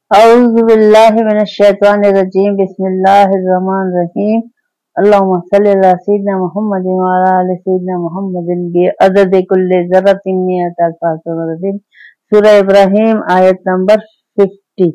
أعوذ بالله من الشيطان الرجيم بسم الله الرحمن الرحيم اللهم صل على سيدنا محمد وعلى آل سيدنا محمد بعدد كل ذرة مئة ألف مرة سورہ ابراہیم آیت نمبر 50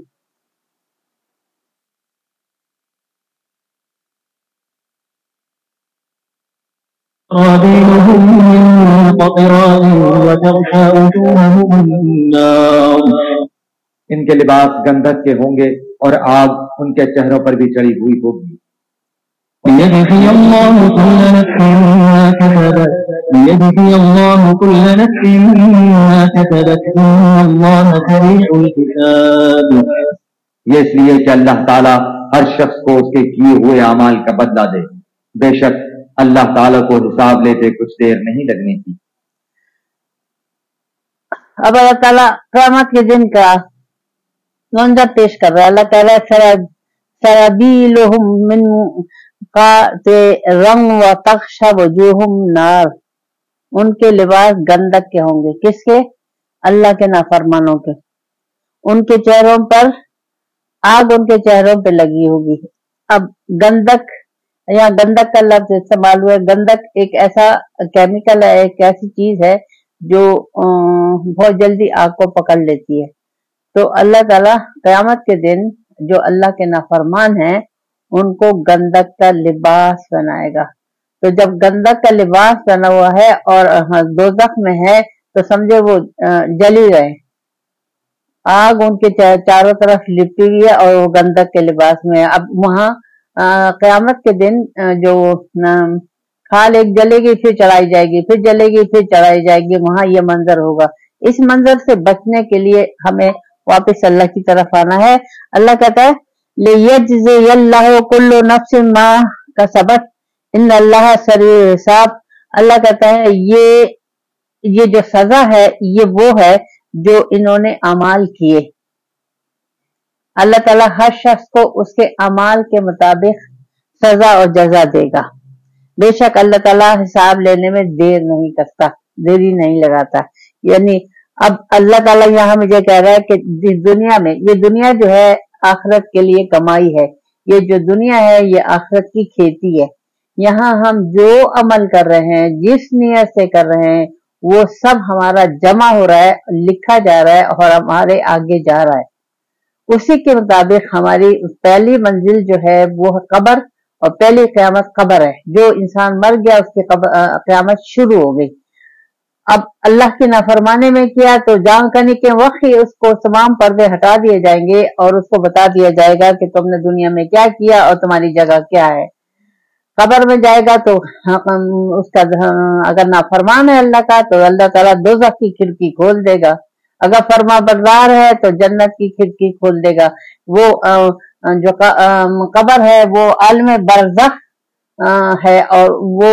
قابلهم من قطران وتغشى وجوههم النار ان کے لباس گندھک کے ہوں گے اور آگ ان کے چہروں پر بھی چڑھی ہوئی ہوگی ليجزي الله كل نفس ما كسبت ليجزي الله كل نفس ما كسبت إن الله سريع الحساب یہ اس لیے کہ اللہ تعالیٰ ہر شخص کو اس کے کیے ہوئے اعمال کا بدلہ دے، بے شک اللہ تعالیٰ کو حساب لیتے کچھ دیر نہیں لگنے کی۔ اب اللہ تعالیٰ قیامت کے دن کا منظر پیش کر رہا ہے۔ اللہ تعالیٰ سرابیلہم من رنگ و تخشى وجوہم نار، ان کے لباس گندک کے ہوں گے۔ کس کے؟ اللہ کے نافرمانوں کے۔ ان کے چہروں پر آگ ان کے چہروں پہ لگی ہوگی۔ اب گندک یا گندک کا لفظ استعمال ہوا ہے۔ گندک ایک ایسا کیمیکل ہے، ایک ایسی چیز ہے جو بہت جلدی آگ کو پکڑ لیتی ہے۔ تو اللہ تعالیٰ قیامت کے دن جو اللہ کے نافرمان ہیں ان کو گندک کا لباس بنائے گا۔ تو جب گندک کا لباس بنا ہوا ہے اور دوزخ میں ہے تو سمجھے وہ جلی گئے، آگ ان کے چاروں طرف لپٹی ہوئی ہے اور وہ گندک کے لباس میں ہے۔ اب وہاں قیامت کے دن جو کھال ایک جلے گی پھر چڑھائی جائے گی، پھر جلے گی پھر چڑھائی جائے گی، وہاں یہ منظر ہوگا۔ اس منظر سے بچنے کے لیے ہمیں واپس اللہ کی طرف آنا ہے۔ اللہ کہتا ہے لِيَجْزِيَ اللَّهُ كُلُّ نَفْسٍ مَا كَسَبَتْ إِنَّ اللَّهَ سَرِيعُ الْحِسَابِ۔ اللہ کہتا ہے یہ جو سزا ہے یہ وہ ہے جو انہوں نے اعمال کیے۔ اللہ تعالیٰ ہر شخص کو اس کے اعمال کے مطابق سزا اور جزا دے گا۔ بے شک اللہ تعالیٰ حساب لینے میں دیر نہیں کرتا، دیری نہیں لگاتا۔ یعنی اب اللہ تعالیٰ یہاں مجھے کہہ رہا ہے کہ اس دنیا میں، یہ دنیا جو ہے آخرت کے لیے کمائی ہے، یہ جو دنیا ہے یہ آخرت کی کھیتی ہے۔ یہاں ہم جو عمل کر رہے ہیں، جس نیت سے کر رہے ہیں، وہ سب ہمارا جمع ہو رہا ہے، لکھا جا رہا ہے اور ہمارے آگے جا رہا ہے۔ اسی کے مطابق ہماری پہلی منزل جو ہے وہ قبر، اور پہلی قیامت قبر ہے۔ جو انسان مر گیا اس کی قیامت شروع ہو گئی۔ اب اللہ کی نافرمانی میں کیا تو جان کرنے کے وقت ہی اس کو تمام پردے ہٹا دیے جائیں گے اور اس کو بتا دیا جائے گا کہ تم نے دنیا میں کیا کیا اور تمہاری جگہ کیا ہے۔ قبر میں جائے گا تو اس کا اگر نافرمان ہے اللہ کا تو اللہ تعالیٰ دوزخ کی کھڑکی کھول دے گا، اگر فرما بردار ہے تو جنت کی کھڑکی کھول دے گا۔ وہ جو قبر ہے وہ عالم برزخ ہے اور وہ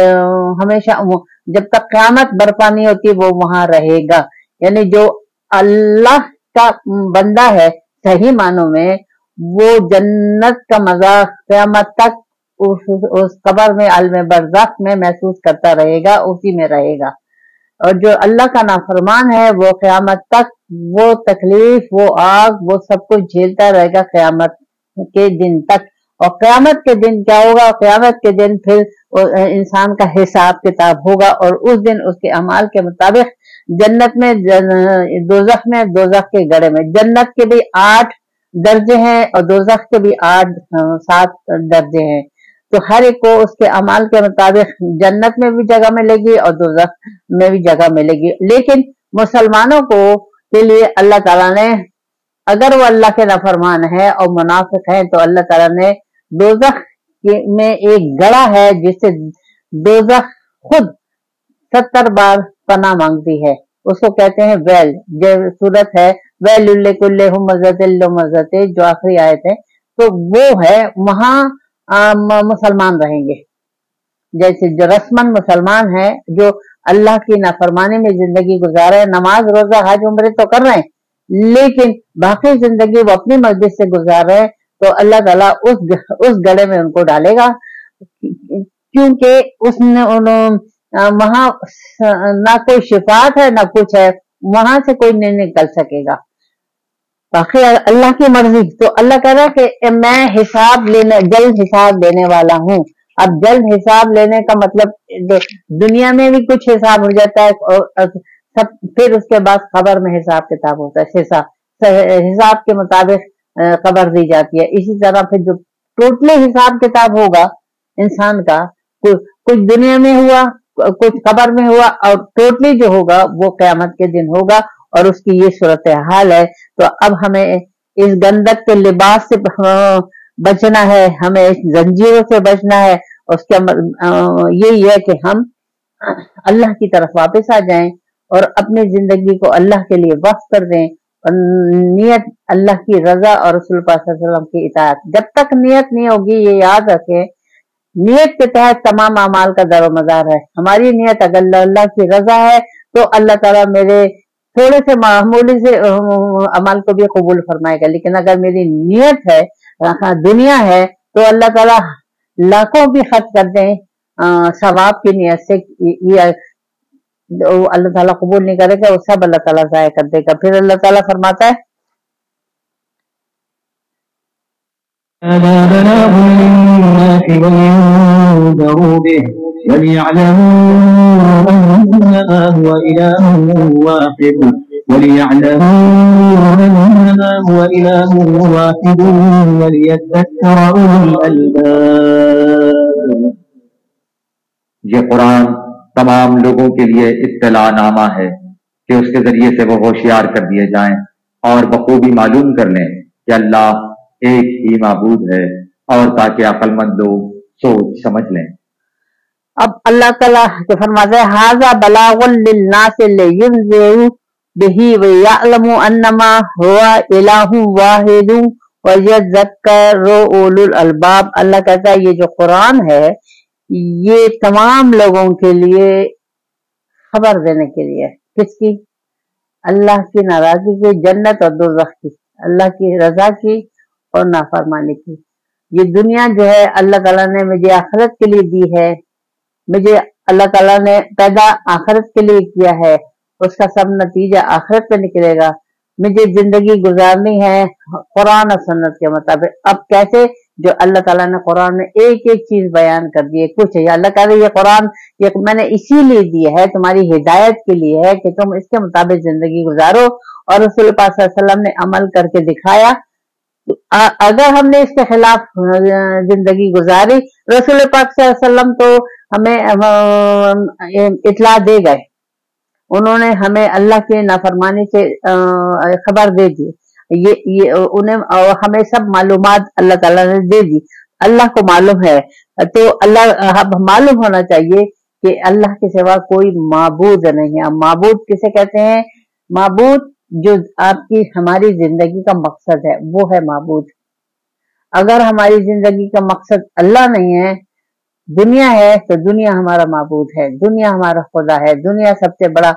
ہمیشہ جب تک قیامت برپا نہیں ہوتی وہ وہاں رہے گا۔ یعنی جو اللہ کا بندہ ہے صحیح معنوں میں، وہ جنت کا مزہ قیامت تک اس قبر میں عالم برزخ میں محسوس کرتا رہے گا، اسی میں رہے گا۔ اور جو اللہ کا نافرمان ہے وہ قیامت تک وہ تکلیف، وہ آگ، وہ سب کچھ جھیلتا رہے گا قیامت کے دن تک۔ اور قیامت کے دن کیا ہوگا؟ قیامت کے دن پھر انسان کا حساب کتاب ہوگا اور اس دن اس کے اعمال کے مطابق جنت میں، دوزخ میں، دوزخ کے گڑھے میں۔ جنت کے بھی 8 درجے ہیں اور دوزخ کے بھی 7 درجے ہیں۔ تو ہر ایک کو اس کے اعمال کے مطابق جنت میں بھی جگہ ملے گی اور دوزخ میں بھی جگہ ملے گی۔ لیکن مسلمانوں کو کے لیے اللہ تعالیٰ نے، اگر وہ اللہ کے نافرمان ہے اور منافق ہیں تو اللہ تعالیٰ نے دوزخ میں ایک گڑھا ہے جس سے دوزخ خود 70 بار پناہ مانگتی ہے، اس کو کہتے ہیں ویل۔ جو صورت ہے ویل لکل ہمزۃ لمزۃ، جو آخری آیت ہے، تو وہ ہے وہاں مسلمان رہیں گے۔ جیسے جو رسمن مسلمان ہیں، جو اللہ کی نافرمانی میں زندگی گزارے، نماز روزہ حج عمرے تو کر رہے ہیں لیکن باقی زندگی وہ اپنی مرضی سے گزار رہے ہیں، تو اللہ تعالیٰ اس گڑھے میں ان کو ڈالے گا، کیونکہ اس نے وہاں نہ کوئی شفاعت ہے نہ کچھ ہے، وہاں سے کوئی نہیں نکل سکے گا۔ باقی اللہ کی مرضی. تو اللہ کہہ رہا ہے کہ میں جلد حساب لینے والا ہوں. اب جلد حساب لینے کا مطلب دنیا میں بھی کچھ حساب ہو جاتا ہے سب، پھر اس کے بعد قبر میں حساب کتاب ہوتا ہے. حساب کے مطابق قبر دی جاتی ہے. اسی طرح پھر جو ٹوٹلی حساب کتاب ہوگا انسان کا، کچھ دنیا میں ہوا، کچھ قبر میں ہوا، اور ٹوٹلی جو ہوگا وہ قیامت کے دن ہوگا. اور اس کی یہ صورتحال ہے. تو اب ہمیں اس گندک کے لباس سے بچنا ہے، ہمیں اس زنجیروں سے بچنا ہے. اس کے یہی ہے کہ ہم اللہ کی طرف واپس آ جائیں اور اپنی زندگی کو اللہ کے لیے وقف کر دیں، اور نیت اللہ کی رضا اور رسول پاک صلی اللہ علیہ وسلم کی اطاعت. جب تک نیت نہیں ہوگی، یہ یاد رکھیں، نیت کے تحت تمام اعمال کا در و مدار ہے. ہماری نیت اگر اللہ کی رضا ہے تو اللہ تعالیٰ میرے تھوڑے سے معمولی سے عمل کو بھی قبول فرمائے گا. لیکن اگر میری نیت ہے دنیا ہے تو اللہ تعالیٰ لاکھوں بھی خرچ کر دیں ثواب کی نیت سے، اللہ تعالیٰ قبول نہیں کرے گا، وہ سب اللہ تعالیٰ ضائع کر دے گا. پھر اللہ تعالیٰ فرماتا ہے هذا بلاغ للناس ولينذروا به وليعلموا أنما هو إله واحد وليذكر أولو الألباب. یہ قرآن تمام لوگوں کے لیے اطلاع نامہ ہے کہ اس کے ذریعے سے وہ ہوشیار کر دیے جائیں اور بخوبی معلوم کر لیں کہ اللہ ایک ہی معبود ہے، اور تاکہ عقل مند لوگ سوچ سمجھ لیں. اب اللہ تعالیٰ کے فرماتے ہیں ھذا بلاغ للناس لینذروا به ويعلموا انما هو الہ واحد ويذکر اولو الالباب. اللہ کہتا ہے یہ جو قرآن ہے یہ تمام لوگوں کے لیے خبر دینے کے لیے. کس کی؟ اللہ کی ناراضگی کی، جنت اور دوزخ کی، اللہ کی رضا کی اور نافرمانی کی. یہ دنیا جو ہے اللہ تعالیٰ نے مجھے آخرت کے لیے دی ہے، مجھے اللہ تعالیٰ نے پیدا آخرت کے لیے کیا ہے، اس کا سب نتیجہ آخرت پہ نکلے گا. مجھے زندگی گزارنی ہے قرآن اور سنت کے مطابق. اب کیسے؟ جو اللہ تعالیٰ نے قرآن میں ایک ایک چیز بیان کر دی ہے. کچھ ہے اللہ کہہ رہے یہ قرآن یہ میں نے اسی لیے دی ہے، تمہاری ہدایت کے لیے ہے کہ تم اس کے مطابق زندگی گزارو. اور رسول پاک صلی اللہ علیہ وسلم نے عمل کر کے دکھایا. اگر ہم نے اس کے خلاف زندگی گزاری، رسول پاک صلی اللہ علیہ وسلم تو ہمیں اطلاع دے گئے، انہوں نے ہمیں اللہ کی نافرمانی سے خبر دے دی. انہیں ہمیں سب معلومات اللہ تعالیٰ نے دے دی. اللہ کو معلوم ہے، تو اللہ معلوم ہونا چاہیے کہ اللہ کے سوا کوئی معبود نہیں ہے. معبود کسے کہتے ہیں؟ معبود جو آپ کی ہماری زندگی کا مقصد ہے وہ ہے معبود. اگر ہماری زندگی کا مقصد اللہ نہیں ہے، دنیا ہے، تو دنیا ہمارا معبود ہے، دنیا ہمارا خدا ہے. دنیا سب سے بڑا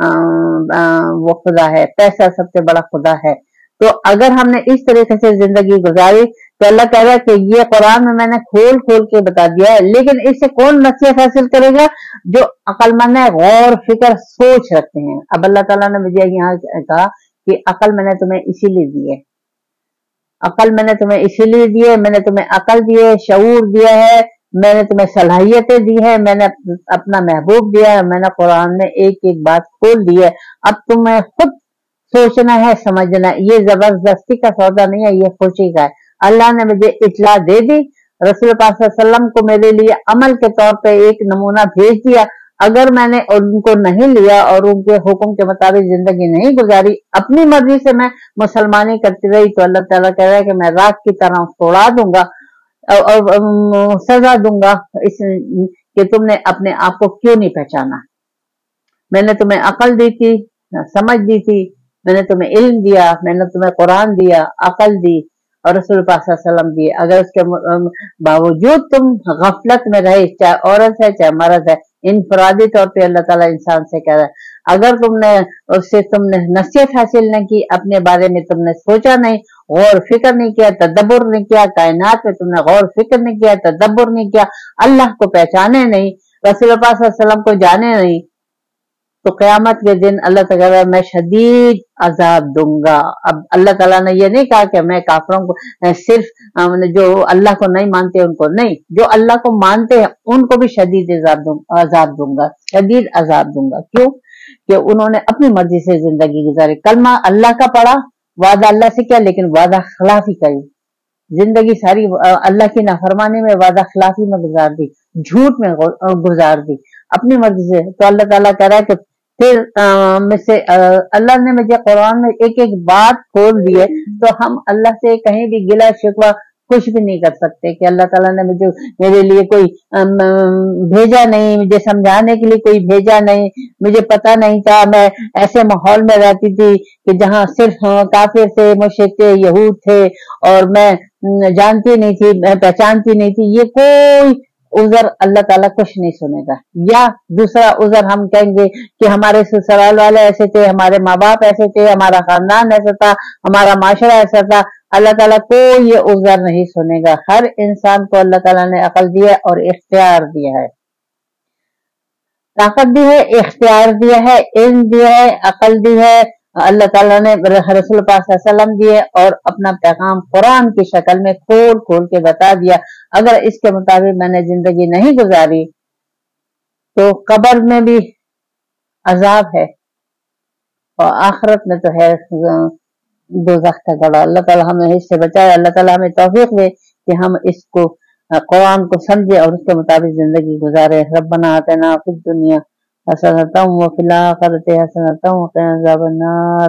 وہ خدا ہے، پیسہ سب سے بڑا خدا ہے. تو اگر ہم نے اس طریقے سے زندگی گزاری تو اللہ کہہ رہا ہے کہ یہ قرآن میں نے کھول کھول کے بتا دیا ہے. لیکن اس سے کون نصیحت حاصل کرے گا؟ جو عقل مند ہے، غور فکر سوچ رکھتے ہیں. اب اللہ تعالیٰ نے مجھے یہاں کہا کہ عقل میں نے تمہیں اسی لیے دی ہے، عقل میں نے تمہیں اسی لیے دی ہے، میں نے تمہیں عقل دی ہے، شعور دیا ہے، میں نے تمہیں صلاحیتیں دی ہے، میں نے اپنا محبوب دیا ہے، میں نے قرآن میں ایک ایک بات کھول دی ہے. اب تمہیں خود سوچنا ہے، سمجھنا ہے. یہ زبردستی کا سودا نہیں ہے، یہ خوشی کا ہے. اللہ نے مجھے اطلاع دے دی، رسول پاک صلی اللہ علیہ وسلم کو میرے لیے عمل کے طور پہ ایک نمونہ بھیج دیا. اگر میں نے ان کو نہیں لیا اور ان کے حکم کے مطابق زندگی نہیں گزاری، اپنی مرضی سے میں مسلمانی کرتی رہی، تو اللہ تعالیٰ کہہ رہا ہے کہ میں راکھ کی طرح اس کو اڑا دوں گا اور سزا دوں گا اس کہ تم نے اپنے آپ کو کیوں نہیں پہچانا. میں نے تمہیں عقل دی تھی، سمجھ دی تھی، میں نے تمہیں علم دیا، میں نے تمہیں قرآن دیا، عقل دی اور رسول پاک صلی اللہ علیہ وسلم دیے. اگر اس کے باوجود تم غفلت میں رہے، چاہے عورت ہے چاہے مرد ہے، انفرادی طور پہ اللہ تعالیٰ انسان سے کہہ رہا ہے اگر تم نے اس سے تم نے نصیحت حاصل نہیں کی، اپنے بارے میں تم نے سوچا نہیں، غور فکر نہیں کیا، تدبر نہیں کیا، کائنات میں تم نے غور فکر نہیں کیا، تدبر نہیں کیا، اللہ کو پہچانے نہیں، رسول پاک صلی اللہ علیہ وسلم کو جانے نہیں، تو قیامت کے دن اللہ تعالیٰ میں شدید عذاب دوں گا. اب اللہ تعالیٰ نے یہ نہیں کہا کہ میں کافروں کو صرف جو اللہ کو نہیں مانتے ان کو نہیں، جو اللہ کو مانتے ہیں ان کو بھی شدید عذاب دوں گا، شدید عذاب دوں گا. کیوں؟ کہ انہوں نے اپنی مرضی سے زندگی گزاری، کلمہ اللہ کا پڑھا، وعدہ اللہ سے کیا لیکن وعدہ خلافی کری، زندگی ساری اللہ کی نافرمانی میں وعدہ خلافی میں گزار دی، جھوٹ میں گزار دی اپنی مرضی سے. تو اللہ تعالیٰ کہہ رہا ہے کہ پھر میں سے اللہ نے مجھے قرآن میں ایک ایک بات کھول دی ہے، تو ہم اللہ سے کہیں بھی گلا شکوہ کچھ بھی نہیں کر سکتے کہ اللہ تعالیٰ نے میرے لیے کوئی بھیجا نہیں، مجھے سمجھانے کے لیے کوئی بھیجا نہیں، مجھے پتا نہیں تھا، میں ایسے ماحول میں رہتی تھی کہ جہاں صرف کافر تھے، مشرک تھے، یہود تھے، اور میں جانتی نہیں تھی، میں پہچانتی نہیں تھی. یہ کوئی عذر اللہ تعالیٰ کچھ نہیں سنے گا. یا دوسرا عذر ہم کہیں گے کہ ہمارے سسرال والے ایسے تھے، ہمارے ماں باپ ایسے تھے، ہمارا خاندان ایسا تھا، ہمارا معاشرہ ایسا تھا. اللہ تعالیٰ کو یہ عذر نہیں سنے گا. ہر انسان کو اللہ تعالیٰ نے عقل دیا اور اختیار دیا ہے، طاقت دی ہے، اختیار دیا ہے، علم دیا ہے، عقل دی ہے. اللہ تعالیٰ نے رسول پاک صلی اللہ علیہ وسلم دیے اور اپنا پیغام قرآن کی شکل میں کھول کھول کے بتا دیا. اگر اس کے مطابق میں نے زندگی نہیں گزاری تو قبر میں بھی عذاب ہے اور آخرت میں تو ہے دوزخ کا گڑھا. اللہ تعالیٰ ہمیں اس سے بچائے. اللہ تعالیٰ ہمیں توفیق دے کہ ہم اس کو قرآن کو سمجھے اور اس کے مطابق زندگی گزارے. ربنا آتنا فی الدنیا حسنۃ وفی الآخرۃ حسنۃ وقنا عذاب النار.